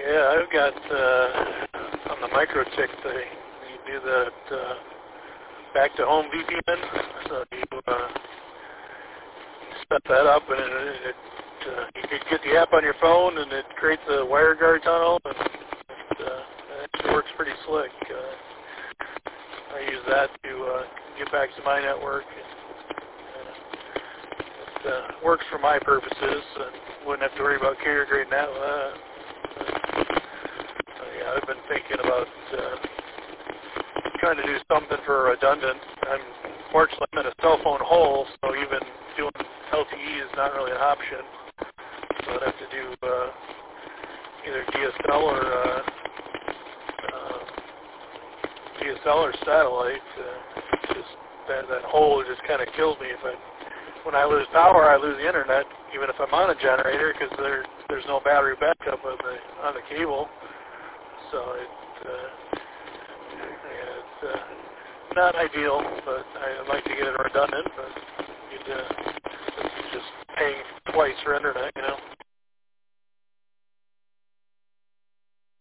Yeah, I've got on the MikroTik thing, you do that back to home VPN. So you set that up, and you could get the app on your phone, and it creates a WireGuard tunnel, and it actually works pretty slick. I use that to get back to my network. It works for my purposes, and wouldn't have to worry about carrier grade net. Yeah, I've been thinking about trying to do something for redundant. Fortunately, I'm in a cell phone hole, so even doing LTE is not really an option. So I'd have to do either DSL or satellite. Just that hole just kind of kills me. When I lose power, I lose the internet, even if I'm on a generator, because there's no battery backup on the cable. So it's not ideal, but I'd like to get it redundant. But it's just paying twice for internet, you know.